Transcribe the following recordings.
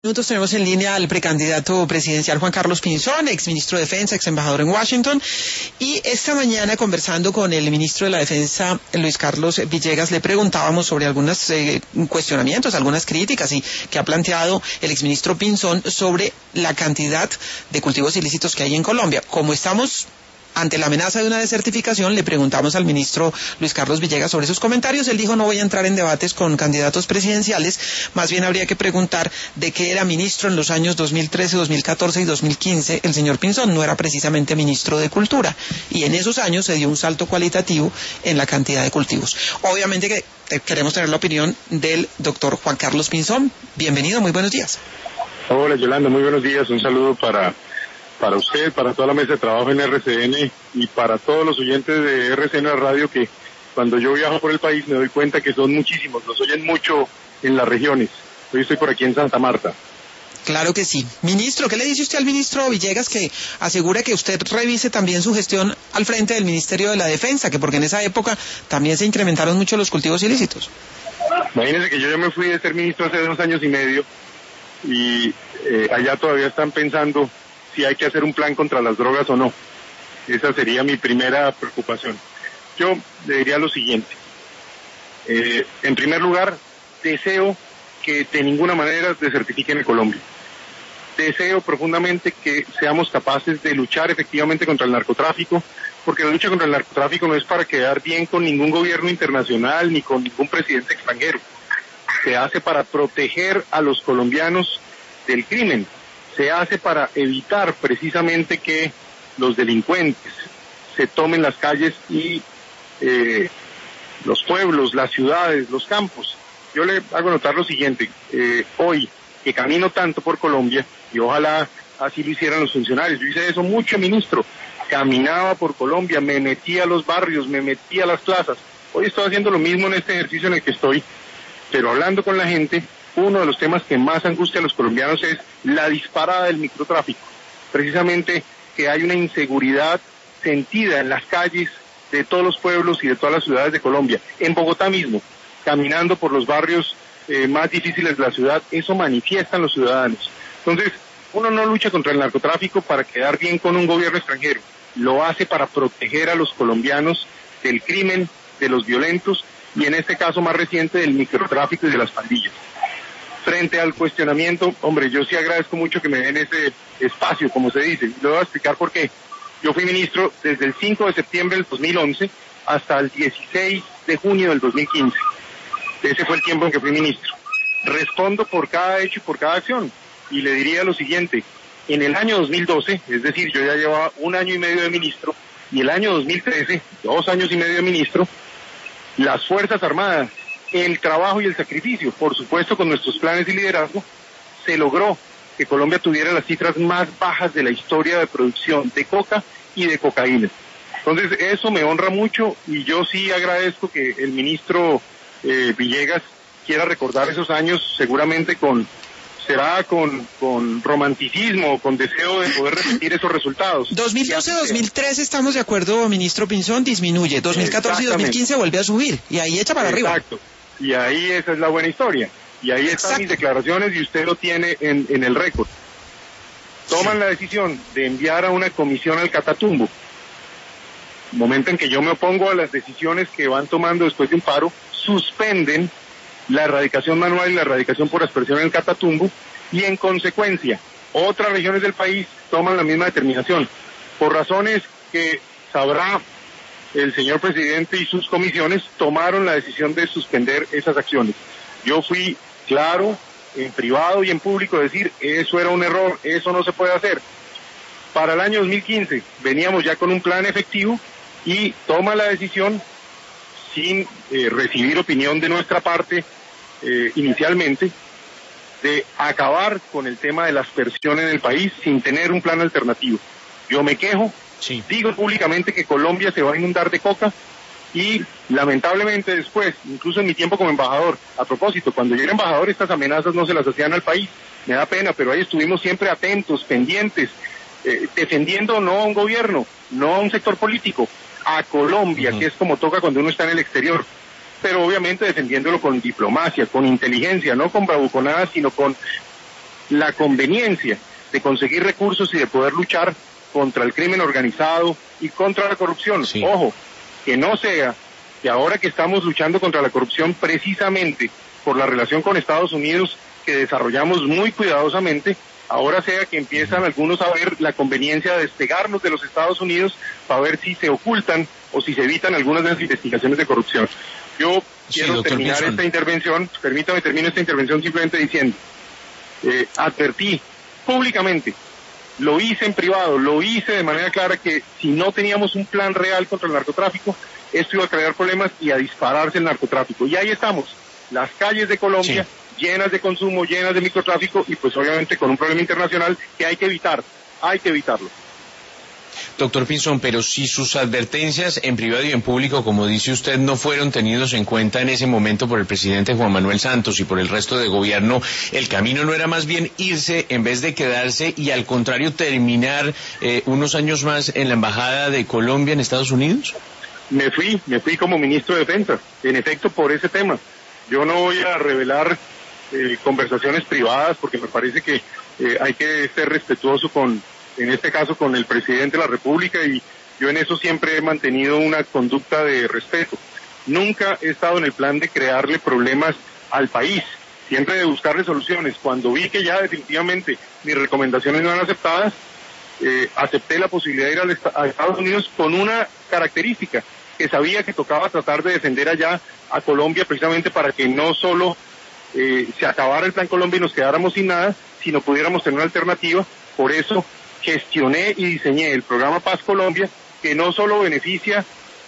Minutos tenemos en línea al precandidato presidencial Juan Carlos Pinzón, ex ministro de Defensa, ex embajador en Washington, y esta mañana conversando con el ministro de la Defensa, Luis Carlos Villegas, le preguntábamos sobre algunos cuestionamientos, algunas críticas que ha planteado el exministro Pinzón sobre la cantidad de cultivos ilícitos que hay en Colombia. Como estamos ante la amenaza de una desertificación, le preguntamos al ministro Luis Carlos Villegas sobre sus comentarios. Él dijo: no voy a entrar en debates con candidatos presidenciales, más bien habría que preguntar de qué era ministro en los años 2013, 2014 y 2015 el señor Pinzón. No era precisamente ministro de Cultura, y en esos años se dio un salto cualitativo en la cantidad de cultivos. Obviamente que queremos tener la opinión del doctor Juan Carlos Pinzón. Bienvenido, muy buenos días. Hola Yolanda, muy buenos días, un saludo para usted, para toda la mesa de trabajo en RCN y para todos los oyentes de RCN Radio, que cuando yo viajo por el país me doy cuenta que son muchísimos, los oyen mucho en las regiones. Hoy estoy por aquí en Santa Marta. Claro que sí. Ministro, ¿qué le dice usted al ministro Villegas, que asegura que usted revise también su gestión al frente del Ministerio de la Defensa, que porque en esa época también se incrementaron mucho los cultivos ilícitos? Imagínese que yo ya me fui de ser ministro hace 2 años y medio y allá todavía están pensando si hay que hacer un plan contra las drogas o no. Esa sería mi primera preocupación. Yo le diría lo siguiente. En primer lugar, deseo que de ninguna manera desertifiquen en Colombia. Deseo profundamente que seamos capaces de luchar efectivamente contra el narcotráfico, porque la lucha contra el narcotráfico no es para quedar bien con ningún gobierno internacional ni con ningún presidente extranjero. Se hace para proteger a los colombianos del crimen. Se hace para evitar precisamente que los delincuentes se tomen las calles y los pueblos, las ciudades, los campos. Yo le hago notar lo siguiente: hoy que camino tanto por Colombia, y ojalá así lo hicieran los funcionarios, yo hice eso mucho, ministro, caminaba por Colombia, me metí a los barrios, me metí a las plazas. Hoy estoy haciendo lo mismo en este ejercicio en el que estoy, pero hablando con la gente. Uno de los temas que más angustia a los colombianos es la disparada del microtráfico. Precisamente que hay una inseguridad sentida en las calles de todos los pueblos y de todas las ciudades de Colombia. En Bogotá mismo, caminando por los barrios más difíciles de la ciudad, eso manifiestan los ciudadanos. Entonces, uno no lucha contra el narcotráfico para quedar bien con un gobierno extranjero. Lo hace para proteger a los colombianos del crimen, de los violentos y en este caso más reciente del microtráfico y de las pandillas. Frente al cuestionamiento, hombre, yo sí agradezco mucho que me den ese espacio, como se dice. Le voy a explicar por qué. Yo fui ministro desde el 5 de septiembre del 2011 hasta el 16 de junio del 2015. Ese fue el tiempo en que fui ministro. Respondo por cada hecho y por cada acción. Y le diría lo siguiente: en el año 2012, es decir, yo ya llevaba 1 año y medio de ministro, y el año 2013, 2 años y medio de ministro, las Fuerzas Armadas, el trabajo y el sacrificio, por supuesto con nuestros planes y liderazgo, se logró que Colombia tuviera las cifras más bajas de la historia de producción de coca y de cocaína. Entonces eso me honra mucho y yo sí agradezco que el ministro Villegas quiera recordar esos años, seguramente será con romanticismo, con deseo de poder repetir esos resultados. 2012-2013 estamos de acuerdo, ministro Pinzón, disminuye. 2014 y 2015 vuelve a subir y ahí echa para arriba. Exacto. Y ahí esa es la buena historia. Y ahí están mis declaraciones y usted lo tiene en el récord. Toman la decisión de enviar a una comisión al Catatumbo. Momento en que yo me opongo a las decisiones que van tomando después de un paro, suspenden la erradicación manual y la erradicación por aspersión en el Catatumbo, y en consecuencia otras regiones del país toman la misma determinación. Por razones que sabrá el señor presidente y sus comisiones, tomaron la decisión de suspender esas acciones. Yo fui claro en privado y en público decir, eso era un error, eso no se puede hacer. Para el año 2015 veníamos ya con un plan efectivo y toma la decisión sin recibir opinión de nuestra parte inicialmente, de acabar con el tema de la aspersión en el país sin tener un plan alternativo. Yo me quejo, sí, digo públicamente que Colombia se va a inundar de coca y lamentablemente después, incluso en mi tiempo como embajador, a propósito, cuando yo era embajador estas amenazas no se las hacían al país, me da pena, pero ahí estuvimos siempre atentos, pendientes, defendiendo no a un gobierno, no a un sector político, a Colombia, que es como toca cuando uno está en el exterior. pero obviamente defendiéndolo con diplomacia, con inteligencia, no con bravuconadas, sino con la conveniencia de conseguir recursos y de poder luchar contra el crimen organizado y contra la corrupción. Sí. Ojo, que no sea que ahora que estamos luchando contra la corrupción precisamente por la relación con Estados Unidos que desarrollamos muy cuidadosamente, ahora sea que empiezan algunos a ver la conveniencia de despegarnos de los Estados Unidos para ver si se ocultan o si se evitan algunas de las investigaciones de corrupción. Yo quiero terminar Pinzón. esta intervención, permítame termino esta intervención simplemente diciendo, advertí públicamente, lo hice en privado, lo hice de manera clara que si no teníamos un plan real contra el narcotráfico, esto iba a crear problemas y a dispararse el narcotráfico. Y ahí estamos, las calles de Colombia llenas de consumo, llenas de microtráfico y pues obviamente con un problema internacional que hay que evitarlo. Doctor Pinzón, pero si sus advertencias en privado y en público, como dice usted, no fueron tenidos en cuenta en ese momento por el presidente Juan Manuel Santos y por el resto de gobierno, ¿el camino no era más bien irse en vez de quedarse y al contrario terminar unos años más en la Embajada de Colombia en Estados Unidos? Me fui como ministro de Defensa, en efecto por ese tema. Yo no voy a revelar conversaciones privadas porque me parece que hay que ser respetuoso en este caso con el presidente de la República, y yo en eso siempre he mantenido una conducta de respeto. Nunca he estado en el plan de crearle problemas al país, siempre de buscarle soluciones. Cuando vi que ya definitivamente mis recomendaciones no eran aceptadas, acepté la posibilidad de ir a Estados Unidos con una característica, que sabía que tocaba tratar de defender allá a Colombia precisamente para que no solo se acabara el Plan Colombia y nos quedáramos sin nada, sino pudiéramos tener una alternativa. Por eso gestioné y diseñé el programa Paz Colombia, que no solo beneficia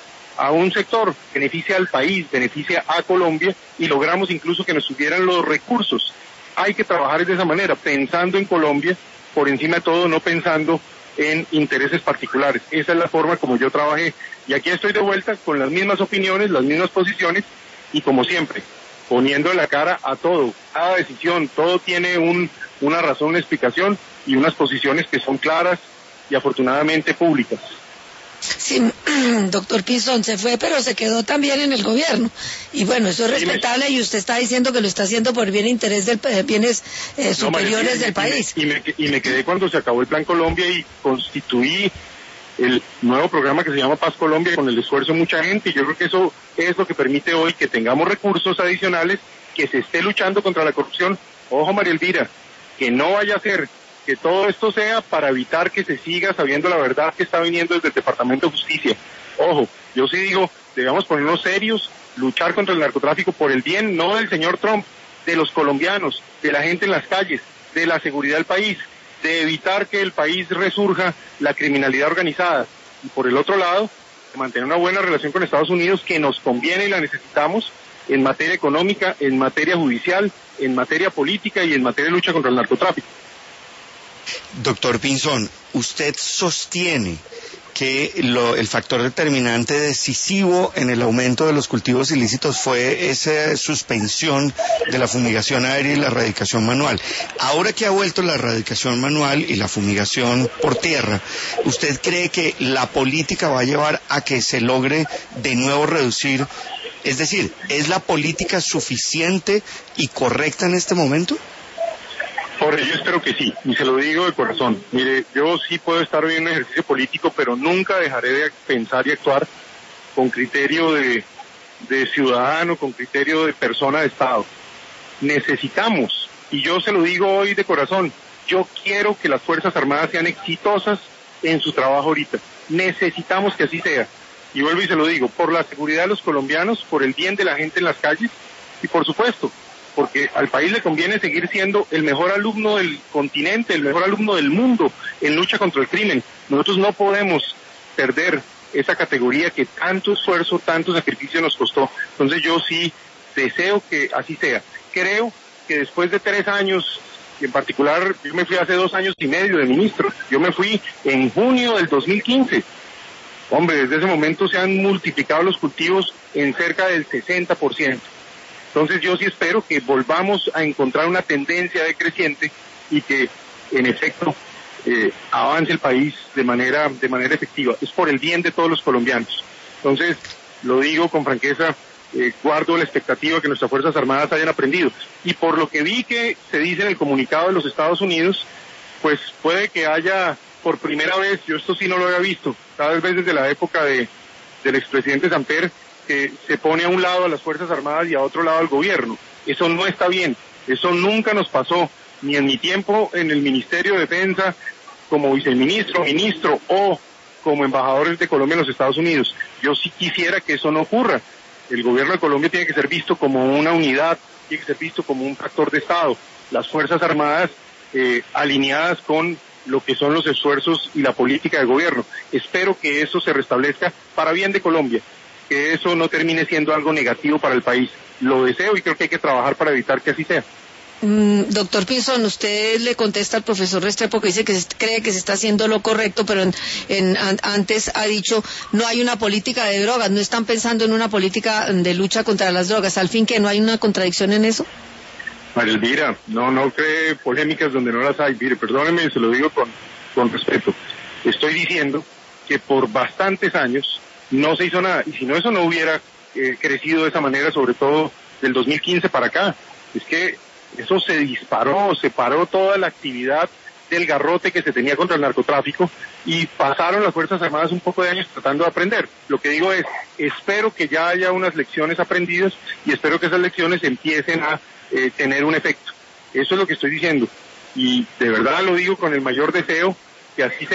a un sector, beneficia al país, beneficia a Colombia, y logramos incluso que nos subieran los recursos. Hay que trabajar de esa manera, pensando en Colombia, por encima de todo, no pensando en intereses particulares. Esa es la forma como yo trabajé, y aquí estoy de vuelta con las mismas opiniones, las mismas posiciones, y como siempre, poniendo la cara a todo, cada decisión, todo tiene una razón, una explicación, y unas posiciones que son claras y afortunadamente públicas. Sí, doctor Pinzón se fue, pero se quedó también en el gobierno. Y bueno, eso es respetable, y usted está diciendo que lo está haciendo por bien interés del bienes superiores del país. Y me quedé cuando se acabó el Plan Colombia y constituí el nuevo programa que se llama Paz Colombia con el esfuerzo de mucha gente, y yo creo que eso es lo que permite hoy que tengamos recursos adicionales, que se esté luchando contra la corrupción. Ojo, María Elvira, que no vaya a ser que todo esto sea para evitar que se siga sabiendo la verdad que está viniendo desde el Departamento de Justicia. Ojo, yo sí digo, debemos ponernos serios, luchar contra el narcotráfico por el bien, no del señor Trump, de los colombianos, de la gente en las calles, de la seguridad del país, de evitar que el país resurja la criminalidad organizada. Y por el otro lado, de mantener una buena relación con Estados Unidos, que nos conviene y la necesitamos en materia económica, en materia judicial, en materia política y en materia de lucha contra el narcotráfico. Doctor Pinzón, usted sostiene que el factor determinante decisivo en el aumento de los cultivos ilícitos fue esa suspensión de la fumigación aérea y la erradicación manual. Ahora que ha vuelto la erradicación manual y la fumigación por tierra, ¿usted cree que la política va a llevar a que se logre de nuevo reducir? Es decir, ¿es la política suficiente y correcta en este momento? Jorge, yo espero que sí, y se lo digo de corazón. Mire, yo sí puedo estar hoy en un ejercicio político, pero nunca dejaré de pensar y actuar con criterio de ciudadano, con criterio de persona de Estado. Necesitamos, y yo se lo digo hoy de corazón, yo quiero que las Fuerzas Armadas sean exitosas en su trabajo ahorita. Necesitamos que así sea. Y vuelvo y se lo digo, por la seguridad de los colombianos, por el bien de la gente en las calles, y por supuesto, porque al país le conviene seguir siendo el mejor alumno del continente, el mejor alumno del mundo en lucha contra el crimen. Nosotros no podemos perder esa categoría que tanto esfuerzo, tanto sacrificio nos costó. Entonces yo sí deseo que así sea. Creo que después de 3 años, y en particular yo me fui hace 2 años y medio de ministro, yo me fui en junio del 2015. Hombre, desde ese momento se han multiplicado los cultivos en cerca del 60%. Entonces yo sí espero que volvamos a encontrar una tendencia decreciente y que en efecto avance el país de manera efectiva. Es por el bien de todos los colombianos. Entonces lo digo con franqueza, guardo la expectativa que nuestras Fuerzas Armadas hayan aprendido. Y por lo que vi que se dice en el comunicado de los Estados Unidos, pues puede que haya por primera vez, yo esto sí no lo había visto, tal vez desde la época del expresidente Samper, que se pone a un lado a las Fuerzas Armadas y a otro lado al gobierno. Eso no está bien, eso nunca nos pasó, ni en mi tiempo en el Ministerio de Defensa, como viceministro, ministro o como embajadores de Colombia en los Estados Unidos. Yo sí quisiera que eso no ocurra. El gobierno de Colombia tiene que ser visto como una unidad, tiene que ser visto como un factor de Estado. Las Fuerzas Armadas alineadas con lo que son los esfuerzos y la política del gobierno. Espero que eso se restablezca para bien de Colombia, que eso no termine siendo algo negativo para el país. Lo deseo y creo que hay que trabajar para evitar que así sea. Doctor Pinzón, usted le contesta al profesor Restrepo que dice que cree que se está haciendo lo correcto, pero antes ha dicho no hay una política de drogas, no están pensando en una política de lucha contra las drogas. Al fin, ¿que no hay una contradicción en eso? María Elvira, no cree polémicas donde no las hay. Mire, perdóneme, se lo digo con respeto. Estoy diciendo que por bastantes años no se hizo nada, y si no, eso no hubiera crecido de esa manera, sobre todo del 2015 para acá. Es que eso se disparó, se paró toda la actividad del garrote que se tenía contra el narcotráfico y pasaron las Fuerzas Armadas un poco de años tratando de aprender. Lo que digo es, espero que ya haya unas lecciones aprendidas y espero que esas lecciones empiecen a tener un efecto. Eso es lo que estoy diciendo. Y de verdad lo digo con el mayor deseo que así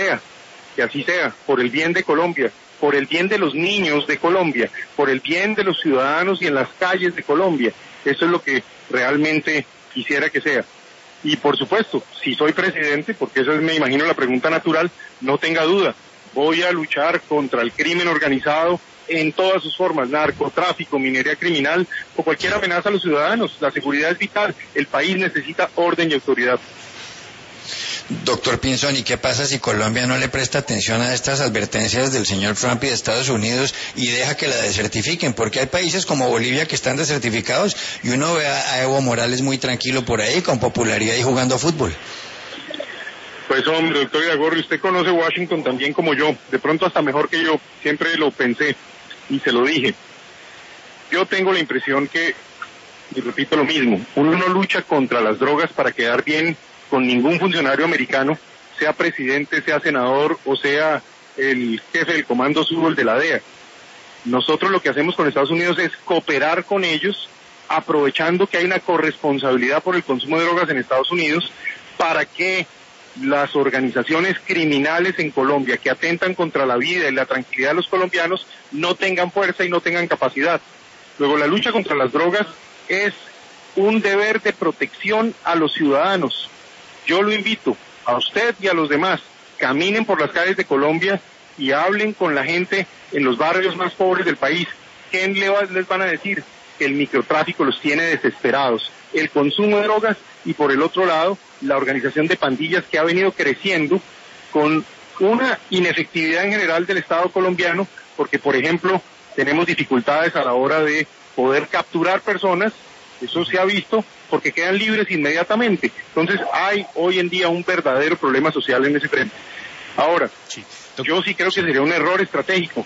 sea, por el bien de Colombia, por el bien de los niños de Colombia, por el bien de los ciudadanos y en las calles de Colombia. Eso es lo que realmente quisiera que sea. Y por supuesto, si soy presidente, porque esa es, me imagino, la pregunta natural, no tenga duda, voy a luchar contra el crimen organizado en todas sus formas, narcotráfico, minería criminal o cualquier amenaza a los ciudadanos. La seguridad es vital, el país necesita orden y autoridad. Doctor Pinzón, ¿y qué pasa si Colombia no le presta atención a estas advertencias del señor Trump y de Estados Unidos y deja que la desertifiquen? Porque hay países como Bolivia que están desertificados y uno ve a Evo Morales muy tranquilo por ahí, con popularidad y jugando fútbol. Pues hombre, doctor Iragorri, usted conoce Washington también como yo, de pronto hasta mejor que yo, siempre lo pensé y se lo dije. Yo tengo la impresión que, y repito lo mismo, uno no lucha contra las drogas para quedar bien con ningún funcionario americano, sea presidente, sea senador o sea el jefe del Comando Sur de la DEA. Nosotros lo que hacemos con Estados Unidos es cooperar con ellos, aprovechando que hay una corresponsabilidad por el consumo de drogas en Estados Unidos, para que las organizaciones criminales en Colombia que atentan contra la vida y la tranquilidad de los colombianos no tengan fuerza y no tengan capacidad. Luego, la lucha contra las drogas es un deber de protección a los ciudadanos. Yo lo invito a usted y a los demás, caminen por las calles de Colombia y hablen con la gente en los barrios más pobres del país. ¿Qué les van a decir? Que el microtráfico los tiene desesperados, el consumo de drogas y por el otro lado, la organización de pandillas que ha venido creciendo con una inefectividad en general del Estado colombiano, porque por ejemplo, tenemos dificultades a la hora de poder capturar personas. Eso se ha visto porque quedan libres inmediatamente. Entonces hay hoy en día un verdadero problema social en ese frente. Ahora, yo sí creo que sería un error estratégico,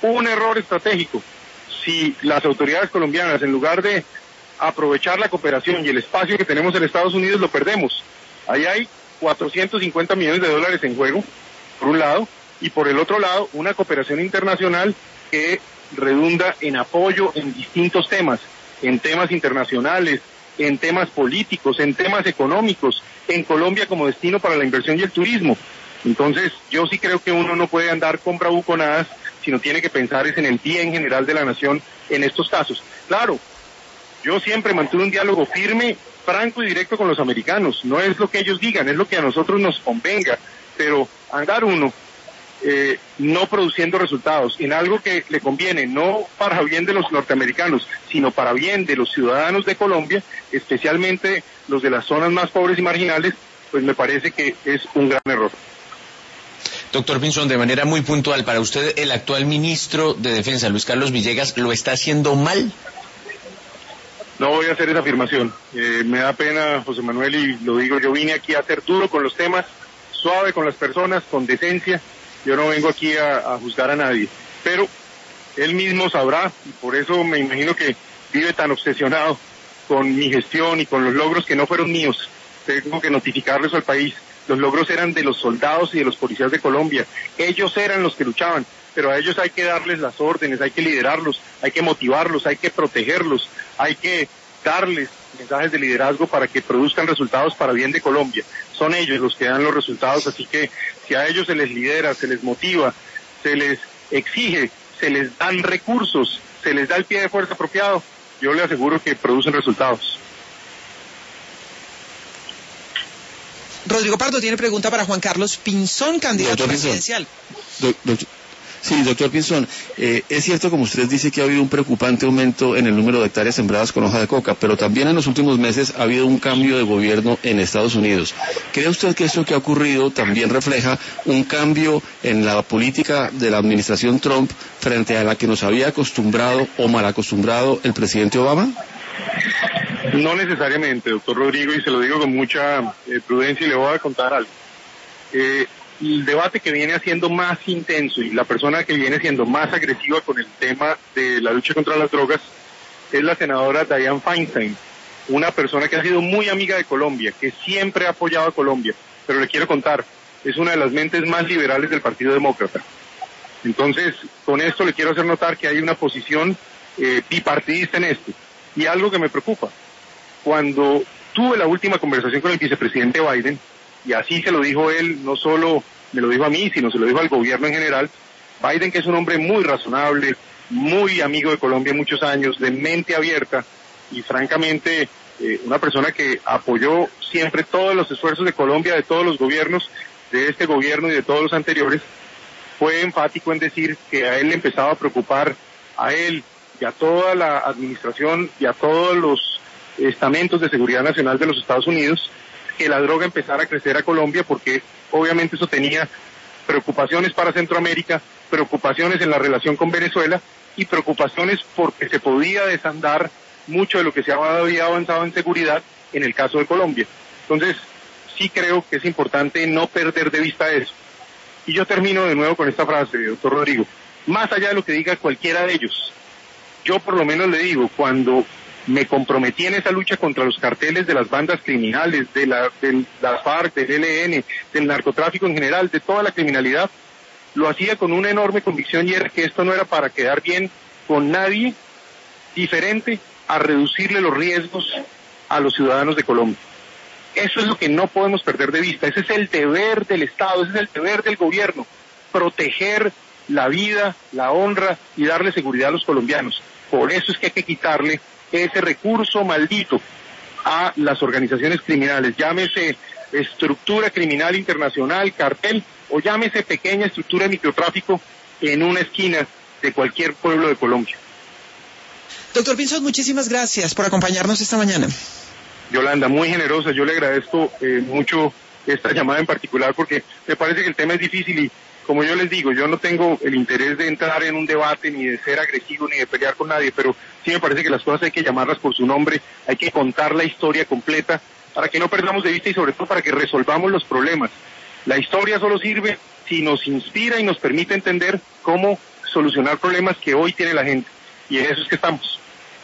si las autoridades colombianas, en lugar de aprovechar la cooperación y el espacio que tenemos en Estados Unidos, lo perdemos. Ahí hay 450 millones de dólares en juego, por un lado, y por el otro lado, una cooperación internacional que redunda en apoyo en distintos temas, en temas internacionales, en temas políticos, en temas económicos, en Colombia como destino para la inversión y el turismo. Entonces, yo sí creo que uno no puede andar con bravuconadas, sino tiene que pensar es en el bien general de la nación en estos casos. Claro, yo siempre mantuve un diálogo firme, franco y directo con los americanos. No es lo que ellos digan, es lo que a nosotros nos convenga. Pero andar uno no produciendo resultados en algo que le conviene, no para bien de los norteamericanos, sino para bien de los ciudadanos de Colombia, especialmente los de las zonas más pobres y marginales, pues me parece que es un gran error. Doctor Pinzón, de manera muy puntual, para usted, ¿el actual ministro de Defensa, Luis Carlos Villegas, lo está haciendo mal? No voy a hacer esa afirmación. Me da pena, José Manuel, y lo digo, yo vine aquí a ser duro con los temas, suave con las personas, con decencia. Yo no vengo aquí a juzgar a nadie. Pero Él mismo sabrá, y por eso me imagino que vive tan obsesionado con mi gestión y con los logros que no fueron míos. Tengo que notificarles al país. Los logros eran de los soldados y de los policías de Colombia. Ellos eran los que luchaban, pero a ellos hay que darles las órdenes, hay que liderarlos, hay que motivarlos, hay que protegerlos, hay que darles mensajes de liderazgo para que produzcan resultados para bien de Colombia. Son ellos los que dan los resultados, así que si a ellos se les lidera, se les motiva, se les exige, se les dan recursos, se les da el pie de fuerza apropiado, yo le aseguro que producen resultados. Rodrigo Pardo tiene pregunta para Juan Carlos Pinzón, candidato presidencial. Sí, doctor Pinzón, es cierto, como usted dice, que ha habido un preocupante aumento en el número de hectáreas sembradas con hoja de coca, pero también en los últimos meses ha habido un cambio de gobierno en Estados Unidos. ¿Cree usted que esto que ha ocurrido también refleja un cambio en la política de la administración Trump frente a la que nos había acostumbrado o mal acostumbrado el presidente Obama? No necesariamente, doctor Rodrigo, y se lo digo con mucha prudencia, y le voy a contar algo. El debate que viene haciendo más intenso y la persona que viene siendo más agresiva con el tema de la lucha contra las drogas es la senadora Dianne Feinstein, una persona que ha sido muy amiga de Colombia, que siempre ha apoyado a Colombia, pero le quiero contar, es una de las mentes más liberales del Partido Demócrata. Entonces, con esto le quiero hacer notar que hay una posición bipartidista en esto. Y algo que me preocupa, cuando tuve la última conversación con el vicepresidente Biden, y así se lo dijo él, no solo me lo dijo a mí, sino se lo dijo al gobierno en general, Biden, que es un hombre muy razonable, muy amigo de Colombia muchos años, de mente abierta, y francamente una persona que apoyó siempre todos los esfuerzos de Colombia, de todos los gobiernos, de este gobierno y de todos los anteriores, fue enfático en decir que a él le empezaba a preocupar, a él y a toda la administración y a todos los estamentos de seguridad nacional de los Estados Unidos, que la droga empezara a crecer a Colombia, porque obviamente eso tenía preocupaciones para Centroamérica, preocupaciones en la relación con Venezuela y preocupaciones porque se podía desandar mucho de lo que se había avanzado en seguridad en el caso de Colombia. Entonces, sí creo que es importante no perder de vista eso. Y yo termino de nuevo con esta frase, doctor Rodrigo. Más allá de lo que diga cualquiera de ellos, yo por lo menos le digo, cuando me comprometí en esa lucha contra los carteles de las bandas criminales, de las FARC, del ELN, del narcotráfico en general, de toda la criminalidad, lo hacía con una enorme convicción, y era que esto no era para quedar bien con nadie diferente a reducirle los riesgos a los ciudadanos de Colombia. Eso es lo que no podemos perder de vista, ese es el deber del Estado, ese es el deber del gobierno, proteger la vida, la honra y darle seguridad a los colombianos. Por eso es que hay que quitarle ese recurso maldito a las organizaciones criminales, llámese estructura criminal internacional, cartel, o llámese pequeña estructura de microtráfico en una esquina de cualquier pueblo de Colombia. Doctor Pinzón, muchísimas gracias por acompañarnos esta mañana. Yolanda, muy generosa, yo le agradezco mucho esta llamada en particular, porque me parece que el tema es difícil y, como yo les digo, yo no tengo el interés de entrar en un debate, ni de ser agresivo, ni de pelear con nadie, pero sí me parece que las cosas hay que llamarlas por su nombre, hay que contar la historia completa para que no perdamos de vista y sobre todo para que resolvamos los problemas. La historia solo sirve si nos inspira y nos permite entender cómo solucionar problemas que hoy tiene la gente, y en eso es que estamos.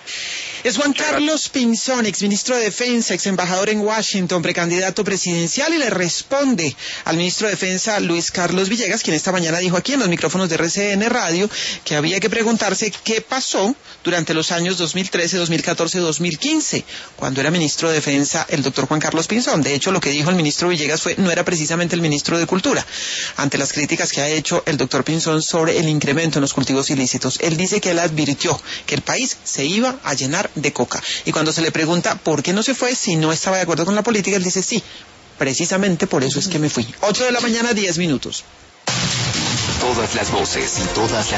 Es Juan Carlos Pinzón, exministro de Defensa, ex embajador en Washington, precandidato presidencial, y le responde al ministro de Defensa, Luis Carlos Villegas, quien esta mañana dijo aquí en los micrófonos de RCN Radio que había que preguntarse qué pasó durante los años 2013, 2014, 2015, cuando era ministro de Defensa el doctor Juan Carlos Pinzón. De hecho, lo que dijo el ministro Villegas no era precisamente el ministro de Cultura, ante las críticas que ha hecho el doctor Pinzón sobre el incremento en los cultivos ilícitos. Él dice que él advirtió que el país se iba a llenar de coca. Y cuando se le pregunta por qué no se fue, si no estaba de acuerdo con la política, él dice sí, precisamente por eso es que me fui. 8 de la mañana, 10 minutos. Todas las voces y todas las